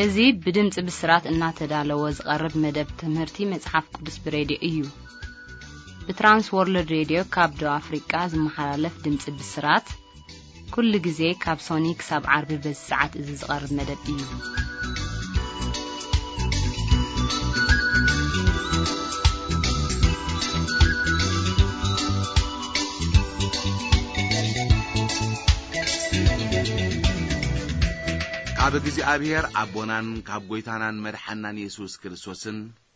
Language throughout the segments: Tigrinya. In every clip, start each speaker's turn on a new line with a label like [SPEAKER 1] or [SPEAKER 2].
[SPEAKER 1] እዙي بدمጽ بسرات እናተዳለወ ዝቀርብ መደብ ትምህርቲ መጽሐፍ ቅዱስ ብሬዲዮ እዩ በትራንስ ወርልድ ሬዲዮ ካብ ደቡብ አፍሪካ ዝመሓላለፍ ድምጽ ብስራት ኩሉ ግዜ ካብ ሶኒክ ሳብ ዓርቢ በሰዓት እዚ ዝቀርብ መደብ እዩ
[SPEAKER 2] ኣብ እግዚአብሔር አቦናን ካብ ጎይታናን መድሓናን ኢየሱስ ክርስቶስን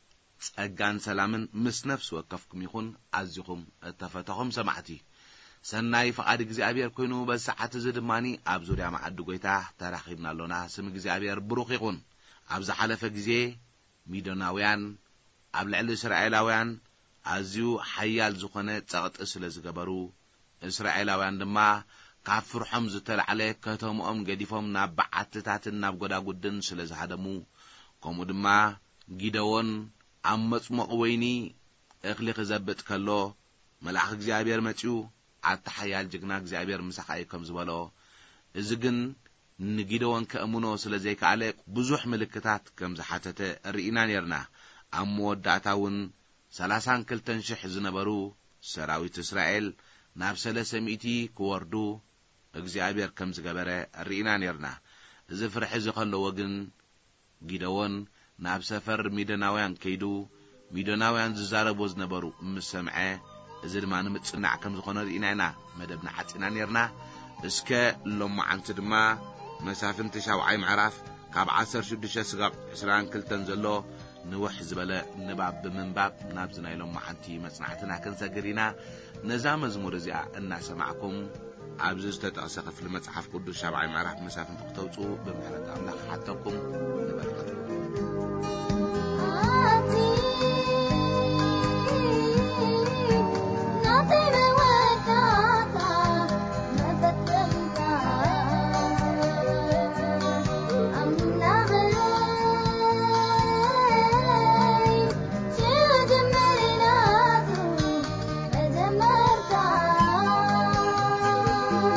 [SPEAKER 2] ጸጋን ሰላምን ምስ ነፍስ ወከፍኩም ይኹን አዝኹም ተፈተኹም ሰማዕቲ ሰናይ ፈቃድ እግዚአብሔር ኮይኑ በሰዓት እዚ ድማኒ ኣብ ዙርያ ማዕድ ጎይታ ተራኺብና ኣለና ስም እግዚአብሔር ብሩኽ ይኹን ኣብ ዝሓለፈ ግዜ ሚዶናውያን ኣብ ልዕሊ እስራኤላውያን ኣዝዩ ሓያል ዝኾነ ጸቕጢ ስለ ዝገበሩ እስራኤላውያን ድማ ካብ ፍርሖም ዝተልዓለ ከተሞኦም ገዲፎም ናብ በዓትታትን ናብ ጎዳጉድን ስለ ዝሃደሙ ከምኡ ድማ ጊደዎን ኣብ መጽሞቕ ወይኒ እኽሊ ክዘብጥ ከሎ መልአክ እግዚአብሔር መጺኡ ኣተሓያል ጅግና እግዚአብሔር ምሳኻይ ከም ዝበሎ እዚ ግን ንጊደዎን ከእምኖ ስለ ዘይከኣለ ብዙሕ ምልክታት ከም ዝሓተተ ርኢና ነርና ኣብ መወዳእታውን 32,000 ዝነበሩ ሰራዊት እስራኤል ናብ 300 ክወርዱ እግዚአብሔር ከም ዝገበረ ርኢና ነርና እዚ ፍርሕ ዝኸለዎ ግን ጊደዎን ናብ ሰፈር ሚዶናውያን ከይዱ ሚዶናውያን ዝዛረቡ ዝነበሩ ምስ ሰምዐ እዚ ድማ ንምጽናዕ ከም ዝኾነ ርኢና ኢና መደብና ሓጺና ነርና እስከ ሎማዓንቲ ድማ መሳፍንቲ 7 ምዕራፍ ካብ 16 ስጋብ 22 ዘሎ ንውሕ ዝበለ ንባብ ብምንባብ ናብ ዝናይ ሎማዓንቲ መጽናዕትና ክንሰግሪና ነዛ መዝሙር እዚኣ እናሰማዕኩም ኣብዚ ዝተጠቕሰ ክፍሊ መጽሓፍ ቅዱስ 7 ምዕራፍ መሳፍንቲ ክተውጹ ብምሕረት ኣምላኽ ሓተኩም ንበረኸቱ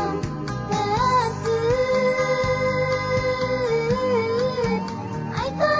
[SPEAKER 3] I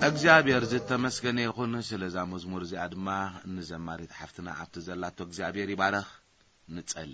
[SPEAKER 2] እግዚአብሔር ዝተመስገነ ይኹን ስለዛ መዝሙር እዚ ድማ ንዘማሪት ሓፍትና ኣብቲ ዘላቶ እግዚአብሔር ይባረኽ ንጸሊ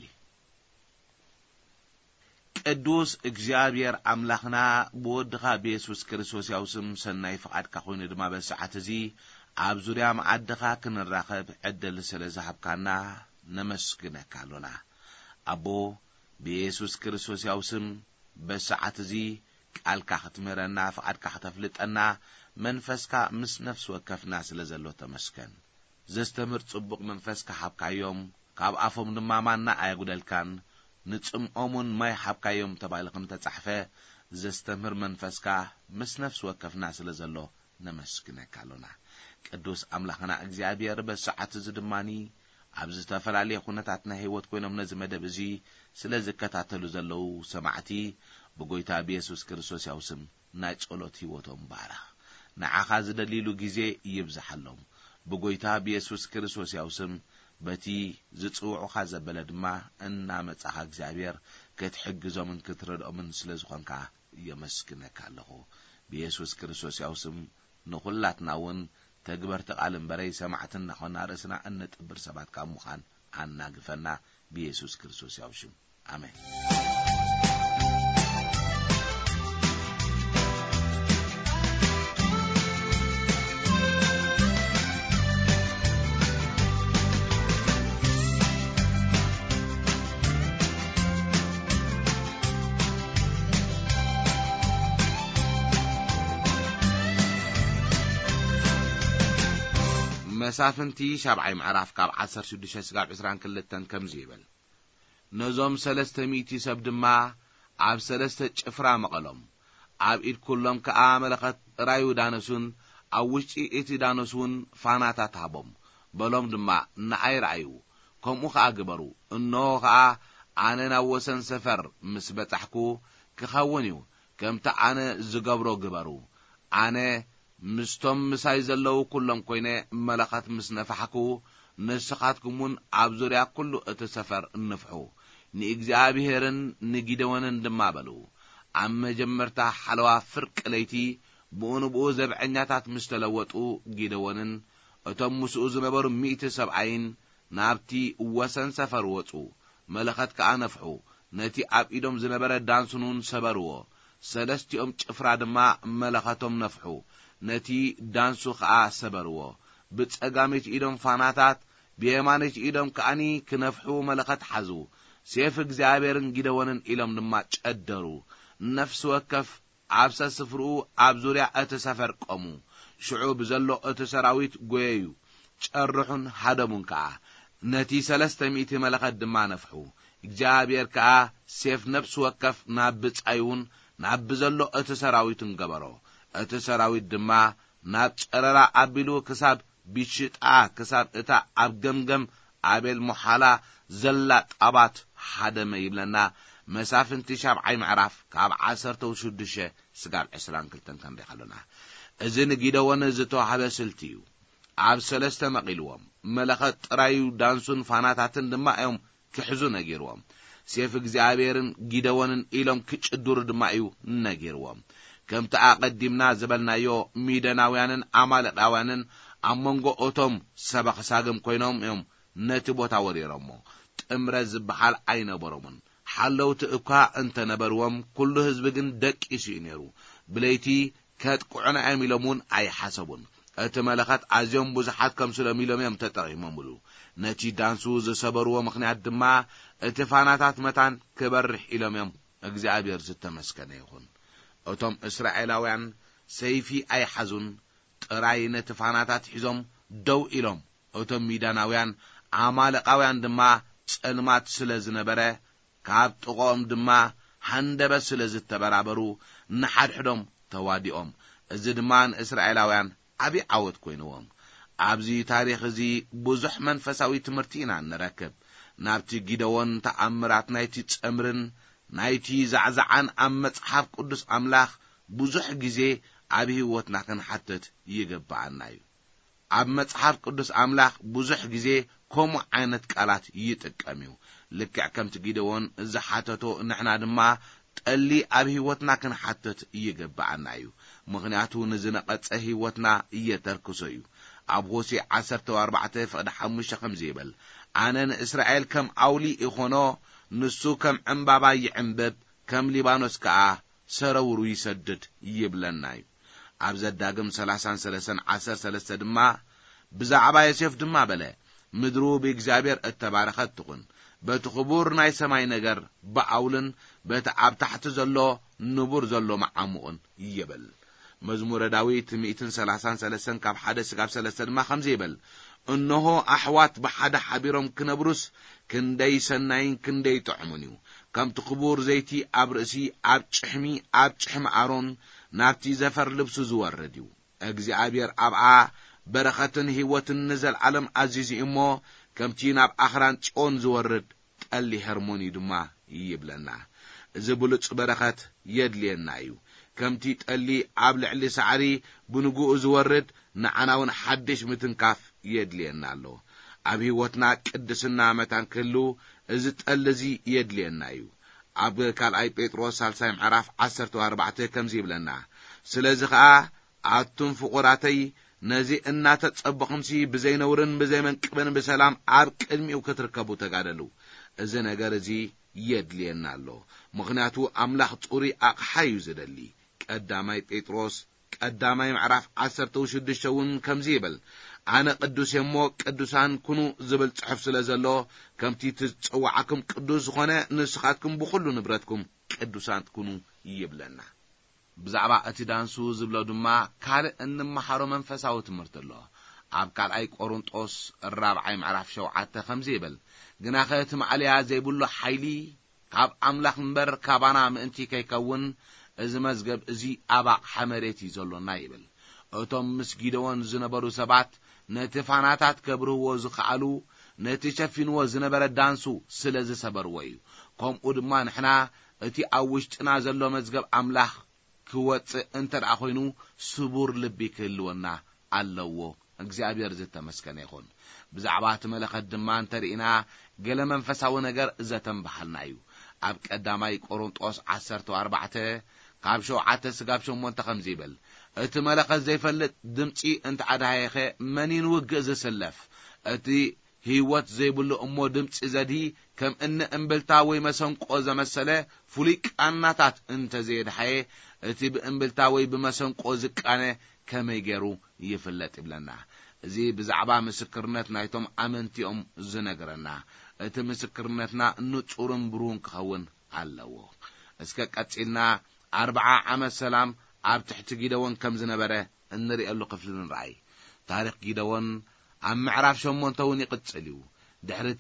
[SPEAKER 2] ቅዱስ እግዚአብሔር አምላኽና በወድኻ በኢየሱስ ክርስቶስ ያውስም ሰናይ ፈቃድካ ኮይኑ ድማ በሰዓት እዚ ኣብ ዙርያ ማዕድኻ ክንራኸብ ዕድል ስለዝሃብካና ነመስግነካ ኣለና አቦ በኢየሱስ ክርስቶስ ያውስም በሰዓት እዚ ቃልካ ክትመረና ፈቃድካ ክትፍልጠና መንፈስካ ምስ ነፍስ ወከፍና ስለዘሎ ተመስገን ዘስተምር ጽቡቕ መንፈስካ ሓብካዮም ካብ ኣፎም ድማ ማና ኣያጉደልካን ንጽምኦሙን ማይ ሓብካዮም ተባይልኩም ተጻሕፈ ዘስተምር መንፈስካ ምስ ነፍስ ወከፍና ስለዘሎ ነመስግነካ ኣለና ቅዱስ አምላኽና እግዚአብሔር በሰዓት እዚ ድማኒ ኣብ ዝተፈላልየ ኩነታትና ህይወት ኮይኖም ነዚ መደብ እዚ ስለዝከታተሉ ዘለው ሰማዕቲ ብጎይታ በኢየሱስ ክርስቶስ ያውስም ናይ ጸሎት ህይወቶም ባረኽ ንዓኻ ዝደሊሉ ግዜ ይብዛሐሎም ብጎይታ በኢየሱስ ክርስቶስ ያውስም በቲ ዝጽውዑኻ ዘበለ ድማ እናመጻኻ እግዚአብሔር ክትሕግዞምን ክትረድኦምን ስለዝኾንካ የመስግነካ ኣለኹ በኢየሱስ ክርስቶስ ያውስም ንኹላትና እውን ተግበርቲ ቃል እምበረይ ሰማዕትና ኾና ርእስና እንጥብር ሰባት ካብ ምዃን ኣናግፈና በኢየሱስ ክርስቶስ ያውሽም አሜን መሳፍንቲ 7 ምዕራፍ ካብ 16 እስካብ 22 ከምዚ ይብል ነዞም 300 ሰብ ድማ ኣብ 3 ጭፍራ መቐሎም ኣብ ኢድ ኩሎም ከኣ መለኸት ራዩ ዳነሱን ኣብ ውሽጢ እቲ ዳነሱን ፋናታት ሃቦም በሎም ድማ ንኣይ ራእዩ ከምኡ ከኣ ግበሩ እነሆ ከኣ ኣነ ናብ ወሰን ሰፈር ምስ በጻሕኩ ክኸውን እዩ ከምቲ ኣነ ዝገብሮ ግበሩ ኣነ ምስቶም ምሳይ ዘለው ኩሎም ኮይነ መለኸት ምስ ነፋሕኩ ንስኻትኩምን ኣብ ዙርያ ኩሉ እቲ ሰፈር እንፍሑ ንእግዚአብሔርን ንጊደወንን ድማ በሉ ኣብ መጀመርታ ሓለዋ ፍርቅ ለይቲ ብኡንብኡ ዘብዐኛታት ምስ ተለወጡ ጊደወንን እቶም ምስኡ ዝነበሩ 100 ሰብኣይን ናብቲ ወሰን ሰፈር ወፁ መለኸት ከኣ ነፍሑ ነቲ ኣብ ኢዶም ዝነበረ ዳንሱኑን ሰበርዎ ሰለስቲኦም ጭፍራ ድማ መለኸቶም ነፍሑ ነቲ ዳንሱ ከኣ ሰበርዎ ብጸጋሜት ኢዶም ፋናታት ብየማኔት ኢዶም ከኣኒ ክነፍሑ መለኸት ሓዙ ሴፍ እግዚአብሔርን ጊደወንን ኢሎም ድማ ጨደሩ ነፍስ ወከፍ ኣብ ሰፍርኡ ኣብ ዙርያ እቲ ሰፈር ቆሙ ሽዑ ብዘሎ እቲ ሰራዊት ጎየዩ ጨርሑን ሃደሙን ከኣ ነቲ 300 መለኸት ድማ ነፍሑ እግዚአብሔር ከኣ ሴፍ ነፍስ ወከፍ ናብ ብጻዩን ናብ ብዘሎ እቲ ሰራዊትን ገበሮ እቲ ሰራዊት ድማ ናብ ጨረራ ኣቢሉ ክሳብ ቢሽጣ ክሳብ እታ ኣብ ገምገም ኣቤል ሞሓላ ዘላ ጣባት ሓደመ ይብለና መሳፍንቲ 7 ምዕራፍ ካብ 16 እስካብ 22 ክንሪኸለና እዚ ንጊደወን ዝተዋህበ ስልቲ እዩ ኣብ 3 መቂልዎም መለኸት ጥራዩ ዳንሱን ፋናታትን ድማ እዮም ክሕዙ ነጊርዎም ሴፍ እግዚአብሔርን ጊደወንን ኢሎም ክጭድሩ ድማ እዩ ነጊርዎም ከምቲ ኣቀዲምና ዝበልናዮ ሚደናውያንን ኣማለቃውያንን ኣብ መንጎ እቶም ሰበኸሳግም ኮይኖም እዮም ነቲ ቦታ ወሪሮሞ ጥምረት ዝበሃል ኣይነበሮምን ሓለውቲ እኳ እንተነበርዎም ኩሉ ህዝቢ ግን ደቂሱ እዩ ነይሩ ብለይቲ ከጥቅዑና ኢሎምን ኣይሓሰቡን እቲ መለኸት ኣዝዮም ብዙሓት ከም ስለሚሎም እዮም ተጠቂሞምሉ ነቲ ዳንሱ ዝሰበርዎ ምክንያት ድማ እቲ ፋናታት መታን ክበርሕ ኢሎም እዮም እግዚአብሔር ዝተመስገነ ይኹን እቶም እስራኤላውያን ሰይፊ ኣይሓዙን ጥራይ ነቲ ፋናታት ሒዞም ደው ኢሎም እቶም ሚዳናውያን ኣማለቃውያን ድማ ጸልማት ስለዝነበረ ካብ ጥቆም ድማ ሃንደበ ስለዝተበራበሩ ንሓድሕዶም ተዋዲኦም እዚ ድማ እስራኤላውያን ዓቢ ዓወት ኮይኑዎም ኣብዚ ታሪኽ እዚ ብዙሕ መንፈሳዊ ትምህርቲ ኢና ንረክብ ናብቲ ጊደወን ተኣምራት ናይቲ ጸምርን ናይቲ ዛዕዛዓን ኣብ መጽሓፍ ቅዱስ ኣምላኽ ብዙሕ ግዜ ኣብ ህይወትና ክንሓትት ይግባአና እዩ ኣብ መጽሓፍ ቅዱስ ኣምላኽ ብዙሕ ግዜ ከምኡ ዓይነት ቃላት ይጥቀም እዩ ልክዕ ከምቲ ጊደወን ዝሓተቶ ንሕና ድማ ጠሊ ኣብ ህይወትና ክንሓትት ይግባአና እዩ ምክንያቱ ንዝነቐጸ ህይወትና እየተርክሶ እዩ ኣብ ሆሴዕ 14:5 ከምዚ ይብል ኣነ ንእስራኤል ከም ኣውሊ ይኾኖ ንሱ ከም ዕምባባ ይዕምብብ ከም ሊባኖስ ከዓ ሰረውሩ ይሰድድ ይብለና እዩ ኣብ ዘዳግም 33:13 ድማ ብዛዕባ ዮሴፍ ድማ በለ ምድሩ ብእግዚአብሔር እተባረኸት ትኹን በቲ ክቡር ናይ ሰማይ ነገር በአውልን በቲ ኣብ ታሕቲ ዘሎ ንቡር ዘሎ መዓሙቕን ይብል መዝሙረ ዳዊት 133 ካብ 1-3 ድማ ከምዚ ይብል እነሆ ኣሕዋት ብሓደ ሓቢሮም ክነብሩስ ክንደይ ሰናይን ክንደይ ጥዑምን እዩ ከምቲ ክቡር ዘይቲ ኣብ ርእሲ ኣብ ጭሕሚ ኣሮን ናብቲ ዘፈር ልብሱ ዝወርድ እዩ እግዚአብሔር ኣብኣ በረኸትን ህይወትን ንዘለዓለም ኣዚዙ እሞ ከምቲ ናብ ኣኽራን ጽዮን ዝወርድ ጠሊ ሄርሞኒ ድማ ይብለና እዚ ብሉጽ በረኸት የድልየና እዩ ከምቲ ጠሊ ኣብ ልዕሊ ሳዕሪ ብንጉኡ ዝወርድ ንዓናውን ሓድሽ ምትንካፍ የድልየና ኣሎ ኣብ ህይወትና ቅድስና መታን ክህሉ እዚ ጠሊ እዚ የድልየና እዩ ኣብ ካልኣይ ጴጥሮስ 3:14 ከምዚ ይብለና ስለዚ ከዓ ኣቱም ፍቁራተይ ነዚ እናተጸበኹምሲ ብዘይነውርን ብዘይመንቅብን ብሰላም ኣብ ቅድሚኡ ክትርከቡ ተጋደሉ እዚ ነገር እዚ የድልየና ኣሎ ምክንያቱ ኣምላኽ ጽሪ ኣቕሓ እዩ ዝደሊ ቀዳማይ ጴጥሮስ 1:16 ከምዚ ይብል ኣነ ቅዱስ እሞ ቅዱሳን ኩኑ ዝብል ጽሑፍ ስለ ዘሎ ከምቲ ትጽዋዓኩም ቅዱስ ዝኾነ ንስኻትኩም ብኩሉ ንብረትኩም ቅዱሳን ኩኑ ይብለና ብዛዕባ እቲ ዳንሱ ዝብሎ ድማ ካልእ እንመሃሮ መንፈሳዊ ትምህርቲ ኣሎ ኣብ ካልኣይ ቆሮንጦስ 4:7 ከምዚ ይብል ግና ኸቲ ማዕልያ ዘይብሉ ሓይሊ ካብ ኣምላኽ እምበር ካባና ምእንቲ ከይከውን እዚ መዝገብ እዚ ኣባቕ ሓመሬት እዩ ዘሎና ይብል እቶም ምስ ጊደዎን ዝነበሩ ሰባት ነቲ ፋናታት ከብርህዎ ዝኽኣሉ ነቲ ሸፊንዎ ዝነበረ ዳንሱ ስለ ዝሰበርዎ እዩ ከምኡ ድማ ንሕና እቲ ኣብ ውሽጥና ዘሎ መዝገብ ኣምላኽ ክወፅእ እንተደኣ ኮይኑ ስቡር ልቢ ክህልወና ኣለዎ እግዚአብሔር ዝተመስገነ ይኹን ብዛዕባ እቲ መለኸት ድማ እንተሪኢና ገለ መንፈሳዊ ነገር ዘተንበሃልና እዩ ኣብ ቀዳማይ ቆሮንጦስ 14 ካብ 7-8 ከምዚ ይብል እቲ መለኸት ዘይፈልጥ ድምፂ እንተዓዳየኸ መኒን ውግእ ዝስለፍ እቲ ህይወት ዘይብሉ እሞ ድምፂ ዘድሂ ከም እምብልታ ወይ መሰንቆ ዘመሰለ ፍሉይ ቃናታት እንተዘየድሓየ እቲ ብእምብልታ ወይ ብመሰንቆ ዝቃነ ከመይ ገይሩ ይፍለጥ ይብለና እዚ ብዛዕባ ምስክርነት ናይቶም ኣመንቲኦም ዝነገረና እቲ ምስክርነትና ንጹርን ብሩህን ክኸውን ኣለዎ እስከ ቀጺልና 40 ዓመት ሰላም ኣብ ትሕቲ ጊደዎን ከም ዝነበረ እንሪአሉ ክፍሊ ንርአይ ታሪኽ ጊደዎን ኣብ ምዕራፍ 8 ይቅጽል እዩ ድሕርቲ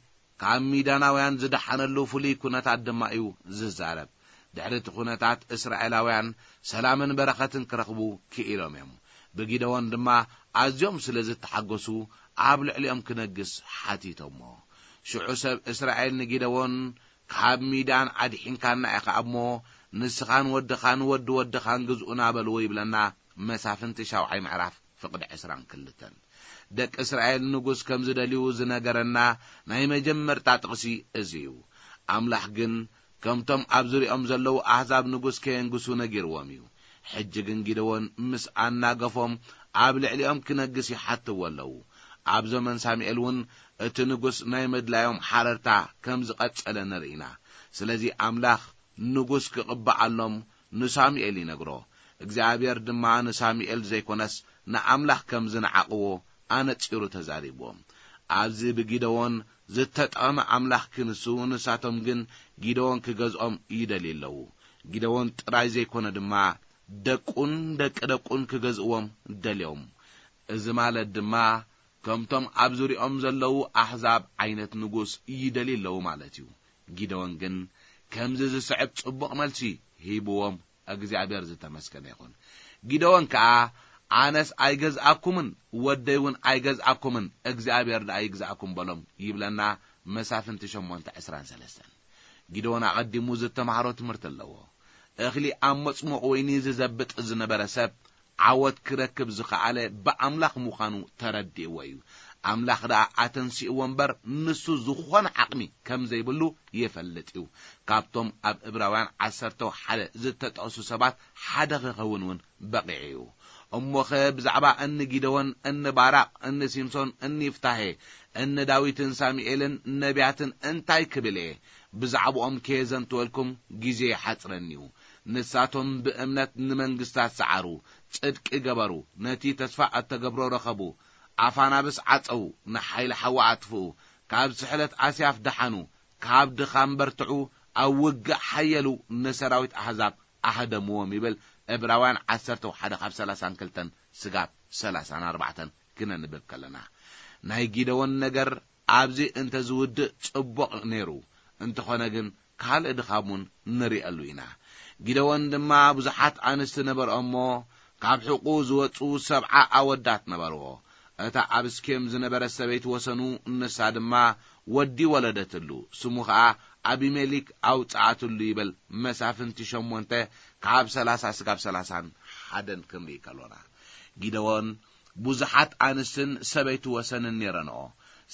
[SPEAKER 2] ካብ ሚዳናውያን ዝደሓነሉ ፍሉይ ኩነታት ድማ እዩ ዝዛረብ ድሕርቲ ኩነታት እስራኤላውያን ሰላምን በረኸትን ክረኽቡ ክኢሎም እዮም ብጊደዎን ድማ ኣዝዮም ስለ ዝተሓገሱ ኣብ ልዕሊኦም ክነግስ ሓቲቶሞ ሽዑ ሰብ እስራኤል ንጊደዎን ካብ ሚዳን ኣድሒንካና ኢኻ እሞ ንስኻን ወድኻን ግዝኡና በልዎ ይብለና መሳፍንቲ 7 ምዕራፍ ፍቅዲ 22 ደቂ እስራኤል ንጉስ ከም ዝደልዩ ዝነገረና ናይ መጀመርታ ጥቕሲ እዚ እዩ ኣምላኽ ግን ከምቶም ኣብ ዙርያኦም ዘለው ኣሕዛብ ንጉስ ከየንግሱ ነጊርዎም እዩ ሕጂ ግን ጊደዎን ምስ ኣናገፎም ኣብ ልዕሊኦም ክነግስ ይሓትዎ ኣለው ኣብ ዘመን ሳሙኤል እውን እቲ ንጉስ ናይ መድላዮም ሓረርታ ከም ዝቐጸለ ንርኢና ስለዚ ኣምላኽ ንጉስ ክቕባዓሎም ንሳሙኤል ይነግሮ እግዚአብሔር ድማ ንሳሙኤል ዘይኮነስ ንኣምላኽ ከም ዝነዓቅዎ ኣነጺሩ ተዛሪቦም ኣብዚ ብጊደዎን ዝተጠቐመ ኣምላኽ ክንሱ ንሳቶም ግን ጊደዎን ክገዝኦም ይደልየለው ጊደዎን ጥራይ ዘይኮነ ድማ ደቁን ክገዝእዎም ደልዮም እዚ ማለት ድማ ከምቶም ኣብ ዙርያኦም ዘለው ኣሕዛብ ዓይነት ንጉስ ይደልየለው ማለት እዩ ጊደዎን ግን ከምዚ ዝስዕብ ጽቡቕ መልሲ ሂብዎም እግዚአብሔር ዝተመስገነ ይኹን ጊደዎን ከዓ ኣነስ ኣይገዝኣኩምን ወደይውን ኣይገዝኣኩምን እግዚአብሔር ዳ ይግዛኣኩም በሎም ይብለና መሳፍንቲ 8:23 ጊደዎን ኣቀዲሙ ዝተማሃሮ ትምህርቲ ኣለዎ እኽሊ ኣብ መጽሙቕ ወይኒ ዝዘብጥ ዝነበረ ሰብ عود كركب زخعله بأملاخ مخانو تردي ويو أملاخ دا أتنسي ومبر نسو زخوان عقمي كم زي بلو يفلتيو كابتوم أب إبراوان عسرتو حدا زتت أسو سبات حدا غيغونون بقعيو أموخ بزعبا أن جيدوان أن باراق أن سيمسون أن يفتحي أن داويتن ساميئلن نبياتن أنتاي كبلي بزعبو أم كيزن تولكم جيزي حترنيو نساتهم بأمنات نمنجستات سعرو صدق إجبرو نتي تسفع التجبرو رخبو عفانا بس عطو نحيل حوا عطفو كاب سحلت عسياف دحنو كاب دخام برتعو أو وقع حيلو نسراويت أحزاب أحدموهم يبل إبراوان عسرتو حدا خاب 30 كلتن سقاب 34 كنا نبل كلنا ناي جيدوان نجر عبزي انت زود صبق نيرو انت خنجن كحال ادخامون نري ألوينا جيدوان دما بزحات أنست نبر أمو كاب حقو زوتو 7 أودات نبرو اتا أبسكيم زنبر السبيت وسنو النسا دما ودي ولدتلو سموخا أبي ملك أو تعاتلو يبل مسافن تشمونته كاب 30 سقاب 30 حدن كمري كالونا جيدوان بزحات أنستن سبيت وسن نيرانو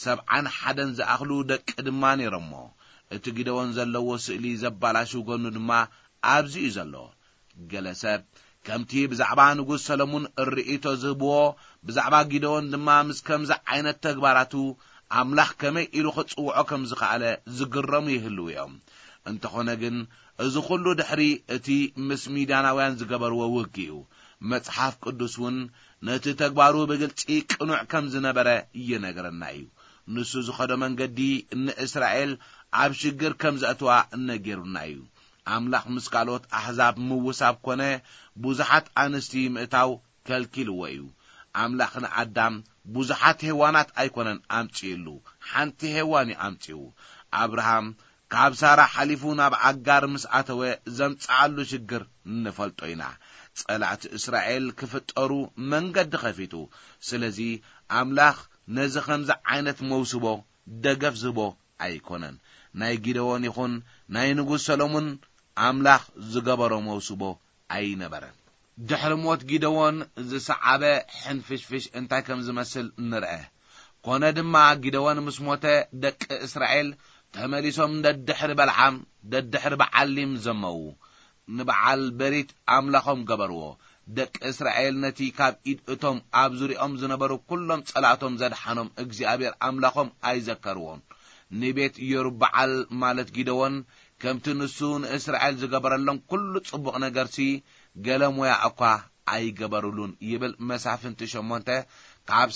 [SPEAKER 2] 7 حدن زأخلو دك دما نيرمو اتو جيدوان زلو سئلي زبالاشو قنو دما أبزي زلو جلسات كمتي بزعبا نقول سلمون الرئيتو زبو بزعبا جيدوان دما مسكم عين التقباراتو أملاح كمي إلو خطسوعو كم زقالة زقرم يهلو يوم انت خوناقن ازو خلو دحري اتي مسميداناوان زقبر ووكيو متحاف قدسون نتي تقبارو بقلتي قنوع كم زنبرا ينقرنايو نسو زخدو من قدي ان إسرائيل عبشقر كم زأتوا نقرنايو أملاح مسكالوت أحزاب موساب كونه بوزحات أنستي مئتاو كالكيلو ويو أملاحنا عدام بوزحات هوانات أيكونن أمتيلو حانتي هواني أمتيو أبراهام كاب سارة حليفونا بعقار مسعتوه زمتعالو شقر نفلتوينا صلعت إسرائيل كفتقرو من قد خفيتو سلزي أملاح نزخمز عينت موسبو دقف زبو أيكونن ناي جيدوان يخون ناي نقول سلمون أملاح زقبرو موسبو أي نبرن دحر موت جيدوان زسعبه حنفشفش انتا كم زمثل نرأه كونه دما جيدوان مسموته دك إسرائيل تمليسهم ددحر بالعام ددحر بعلم زمو نبعال بريت أملاحهم قبروه دك إسرائيل نتي كاب إيد اتهم أبزوري زنبرو كلهم صلاتهم زدحنهم اجزي أملاحهم أي ذكرون نبيت يربعال مالت جيدوان كم تنسون إسرائيل زقبرلهم كل صبق نقرسي قلمو يا أقوى أي قبرلون يبل مسافن تشمونته كعب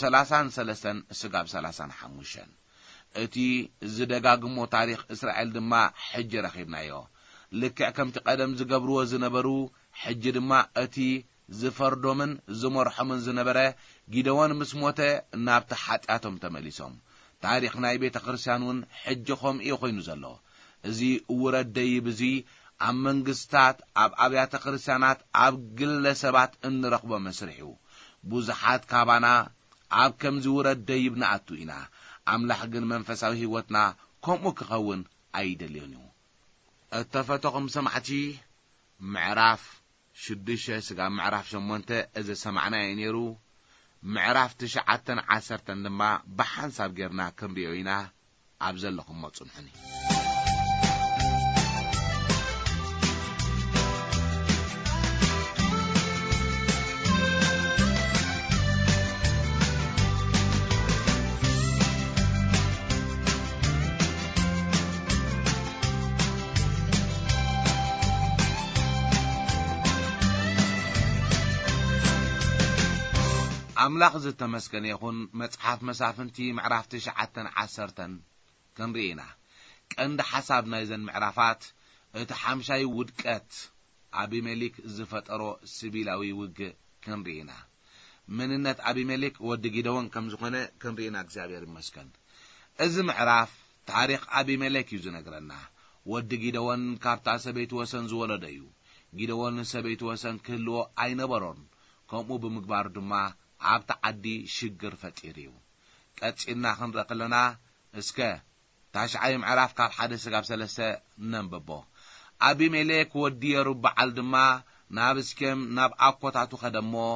[SPEAKER 2] 33 سقاب 35 اتي زدقاقمو تاريخ إسرائيل دما حج رخيبنا يو لكع كم تقدم زقبرو زنبرو حج دما اتي زفردو من زمرحمن زنبره جيدوان مسموته نابت حاتاتهم تمليسهم تاريخ نايبيت قرسانون حجخم إيخوينو زلو زي ورد ديبزي عم منقستات عب أبيات قرسانات عب قل سبات ان رقبة مسرحيو بوزحات كابانا عب كم زي ورد ديبنا عطوينا عم لحقن منفساوه هوتنا كم كخون أيدليونيو اتفتقم سمعتي معراف شدشة سقا معراف شمونته إذا سمعنا ينيرو معراف 19 لما بحان سابقرنا كم ريوينا عبزل لكم متصنحني أملاق زي تمسكن يكون متحف مسافنتي معراف 19 كنرينا كأند حسابنا إذن معرافات اتحامشاي ودكات أبي ملك زفترو سبيلاوي وق كنرينا من النت أبي ملك ودقيدون كم زخنة كنرينا اكزابير المسكن إذ معراف تاريخ أبي ملك يزنقرنا ودقيدون كابتا سبيت وسن زولديو جيدون سبيت وسن كله أين برون كمو بمقبار دما عبت عدي شجر فتيريو كاتسينا خنرق لنا اسكا تاشعي معراف كاب حدث قاب 3 ننببو أبي ملك ودي ربع الدما نابسكم ناب أقوتاتو خدمو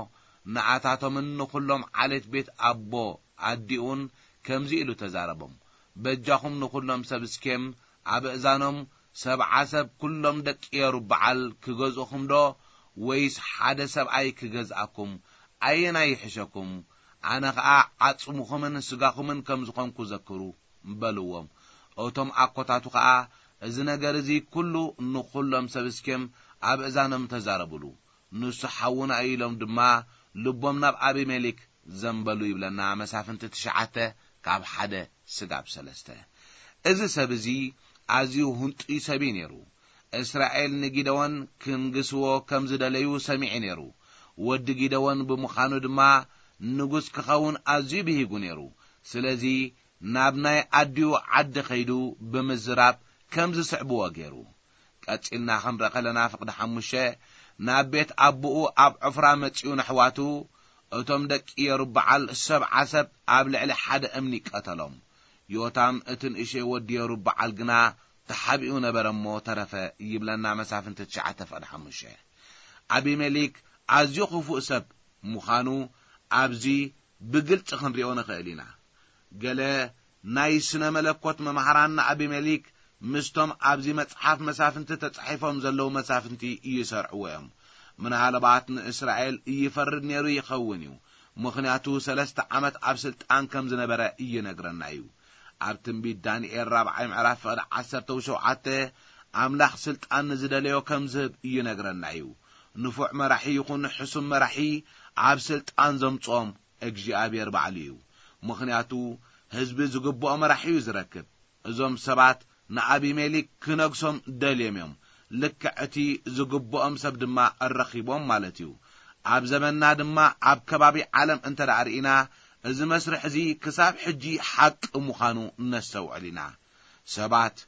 [SPEAKER 2] نعاتاتهم نخلهم عليت بيت أبو عديون كمزي إلو تزاربهم بجاهم نخلهم سبسكيم عبئزانهم سبع سب كلهم دك يربعال كجزءهم دو ويس حدا سبعي كجزءكم أينا يحشكم أنا عصمكم سجاكم كمزكم كذكروا بلوهم أوتم أقطعتوا خا إذن جرزي كله نخلهم سبسكم عبئزانهم تزاربلو نصحون أيلهم دما لبهم نب أبي ملك زنبلو يبلنا مسافة تشعته كاب حدا سجاب سلسته إذا سبزي عزيو هنت يسبي نيرو إسرائيل نجدون كم جسوا كم زدليو سمع نيرو ود جدون بمخانو دما نجس كخون عزيو بيهجو نيرو سلزي نابناي عديو عد خيدو بمزراب كم زسعبوا جيرو كأتلنا خمر قلنا فقد حمشة نابيت أبوه أب عفرا متيون حواتو أتم دك يربعال السبع سب قبل حد أمني قتلهم يوتام اتن إشي ودي ربعال جنا تحبئون برمو طرفه يبلنا مسافة تشعته فقد حمشة أبي ملك عز يخفو سب مخانو أبزي بقلت خنريون خيلنا قال نايسنا ملكوت ممهرانا أبي ملك مستم أبزي متحف مسافة تتحفهم زلو مسافة يسرعوهم من هالبعتن إسرائيل يفرد نيرو يخونيو مخنياتو 3 عامات أبسلت أنكم زنبرا ينقرنايو أبتن بيت دانيال 4 معرف 17 أملاخ سلت أن زدليو كم زب ينقرنايو نفوع مرحي يكون حسن مرحي أبسلت أنزم صوم اجي أبي 4 ليو مخنياتو هزب زقبو مرحي يزركب ازوم سبات نعبي ملك كنقسم دليميوم لكعتي زقبو سب دما الرخيبهم مالتيو عب زمننا دما عب كبابي عالم انت رأينا إذا مسرح زي كساب حجي حق مخانو نستو علينا سبات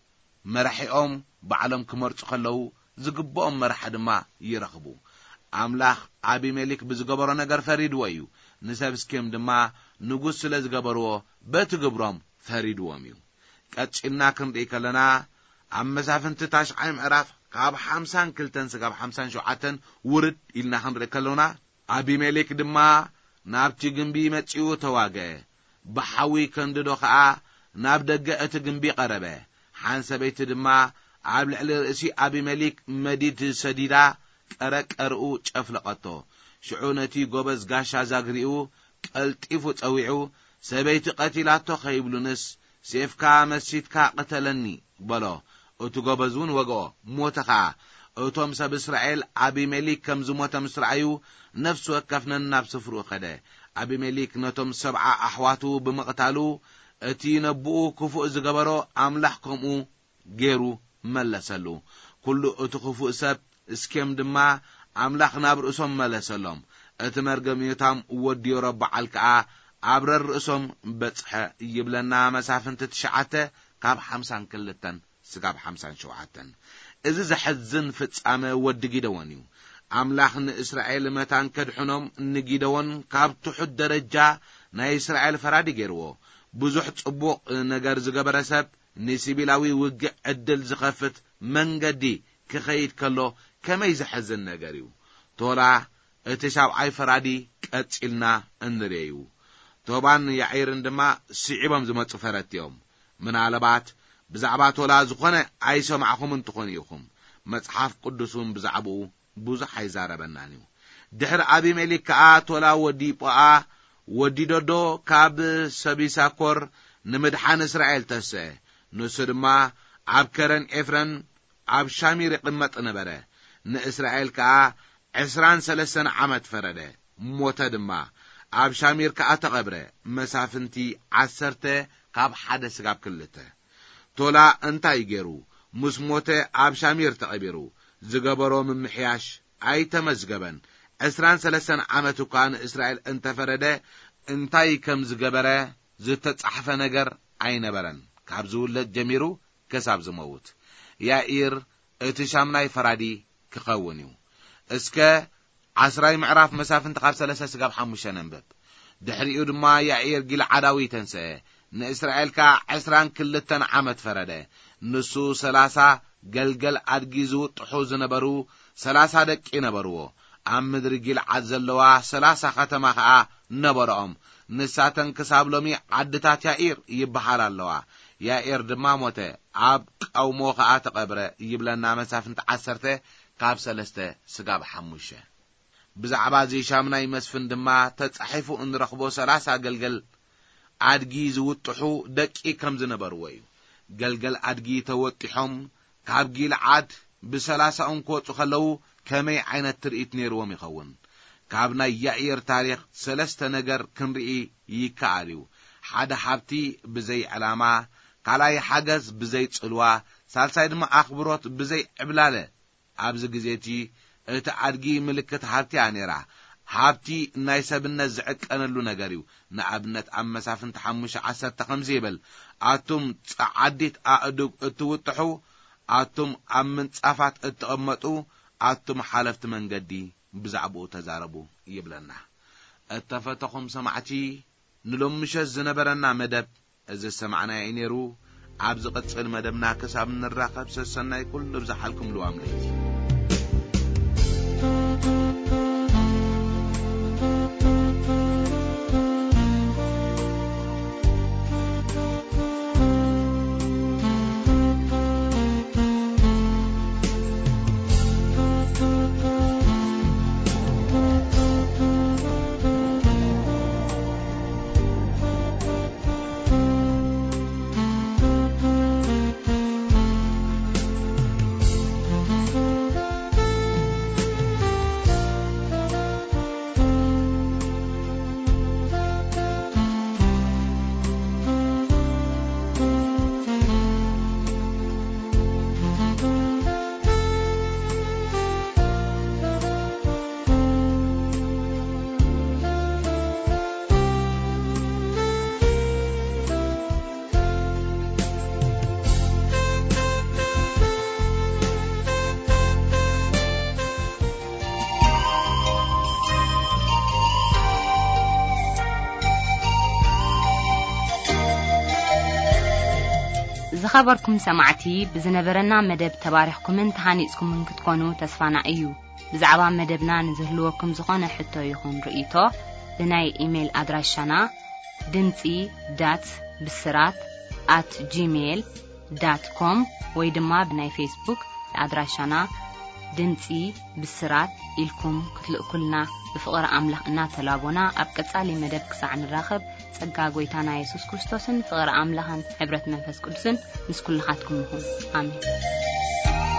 [SPEAKER 2] مرحيهم بعلم كمرت خلو زقبوهم مرح دما يرخبو أملاخ عبي ملك بزقبرو نقر فريد ويو نساب سكيم دما نقص لزقبرو بتقبرهم فريد وميو كاتشنا كنريك لنا عم مسافن 19 عراف كاب 50 كلتن سقاب 50 شعاتن ورد إلنا خنريك لنا عبي ملك دما نابتي جنبي متشيو تواجه بحوي كنددو خا ناب دقة جنبي قربه حانس بيت دما عبل على رأسي أبي ملك مديد سديدا كرك أرؤو تفلقته شعونتي جوبز قاشا زاغريو قلتيفو تأويعو سبيت قتيلاتو خيبلونس سيفكا مسيتكا قتلني بلو أتو جوبزون وقو موتخا أتوم سب إسرائيل أبي ملك كم زموت مسرعيو نفس وكفنا النفس فرو خده أبي ملك نتم 7 أحواتو بمقتالو اتي نبؤو كفو زقبرو أملحكمو جيرو ملسلو كل اتخفو سب اسكيم دما أملحنا برأسهم ملسلهم اتمرقم يتام ودي رب عالكعا عبر الرأسهم بتصحى يبلنا مسافة 9 كاب 50 كلتن سقاب 50 شوعتن إذا زحزن فتسامة ودقي دوانيو أملاخن إسرائيل متان كدحنهم نجيدون كاب تحد درجة نا إسرائيل فرادي جيرو بزح تصبوق نجار زقبر سب نسيبلاوي وقع عدل زخفت منقدي كخيد كله كما يزحزن نجاريو طولع اتشاب عي فرادي كتلنا انريو طبعا يعير عندما سعبهم زمت فرات يوم من علبات بزعبات ولا زخنة عايشة معكم انتخون يوخم مصحف قدسون بزعبو بوزح يزاربنانيو دحر أبي ملك كآت ولا ودي بقى ودي دودو كاب سبيسا كور نمدحان إسرائيل تسه نسر ما عب كرن إفرن عب شامير قمت نبره نإسرائيل كآ 23 عمت فرده موتد ما عب شامير كآ تقبره مسافنتي 10 كاب حدث كاب كلته تولا انتا يجيرو مسموته عب شامير تقبيرو زقبرو من محياش أي تمزقبن 23 عمتو كان إسرائيل انت فرده انتاي كم زقبره زتت أحفى نجر عين برن كابزول لجميرو كساب زموت يا إير اتشامناي فرادي كقونيو اسكا 10 معراف مسافة تقاب 3 سقاب 5 ننبب دحريو دما يا إير قيل عداوي تنسى نإسرائيل كا 20 كلتن عمت فرده نسو 30 قلقل أدقيزو تحوز نبرو 30 دك نبرو ኣብ ምድሪ ጊልዓድ ዘለዋ 30 ከተማ ከዓ ነበረኦም ንሳተን ክሳብ ሎሚ ዓድታት ያኢር ይበሃል ኣለዋ ያኢር ድማ ሞተ ኣብ ቀውሞ ከዓ ተቀብረ ይብለና መሳፍንት 10 ካብ 3 ስጋብ 5 ብዛዕባ ዚሻምናይ መስፍን ድማ ተጻሒፉ እንረኽቦ 30 ገልገል አድጊ ዝውጥሑ ደቂ ከም ዝነበርዎ እዩ ገልገል አድጊ ተወጥሖም ካብ ጊልዓድ ብ30 እንኮጹ ከለው ከመይ ዓይነት ትርኢት ነይርዎም ይኸውን ካብ ናይ ያኢር ታሪኽ 3 ነገር ክንርኢ ይከኣልዩ ሓደ ሓብቲ ብዘይ ዕላማ ካልኣይ ሓገዝ ብዘይ ጽልዋ ሳልሳይ ድማ ኣኽብሮት ብዘይ ዕብላለ ኣብዚ ግዜቲ እቲ አድጊ ምልክት ሓብቲ ኣነራ ሓብቲ ናይ ሰብነት ዝዕቀነሉ ነገር እዩ ንኣብነት ኣብ መሳፍንት 5:10 ከምዚ ይብል ኣቱም ጻዓዲት ኣእዱግ እትውጥሑ ኣቱም ኣብ ምንጻፋት እትቐመጡ ኣቱም ሓለፍቲ መንገዲ ብዛዕባኡ ተዛረቡ ይብለና እተፈተኹም ሰማዕቲ ንሎም ምሸት ዝነበረና መደብ እዚ ሰማዕና ይነሩ ኣብ ዝቕጽል መደብና ክሳብ ንራኸብ ሰሰናይ ኩሉ ብዝሓልኩም ልዋም ለይቲ ዝኸበርኩም ሰማዕቲ ብዝነበረና መደብ ተባሪኽኩምን ተሃኒጽኩምን ክትኮኑ ተስፋና እዩ ብዛዕባ መደብና ንዝህልወኩም ዝኾነ ሕቶ ይኹን ርእይቶ ብናይ ኢሜል ኣድራሻና dimci.bisrat@gmail.com ወይ ድማ ብናይ ፌስቡክ ኣድራሻና ድምጺ ብስራት ኢልኩም ክትልእኩልና ብፍቕሪ ኣምላኽ እናተላቦና ኣብ ቀጻሊ መደብ ክሳዕ ንራኸብ ጸጋ ጎይታና ኢየሱስ ክርስቶስን ፍቕሪ ኣምላኽን ሕብረት መንፈስ ቅዱስን ምስ ኩልኻትኩም ይኹን ኣሜን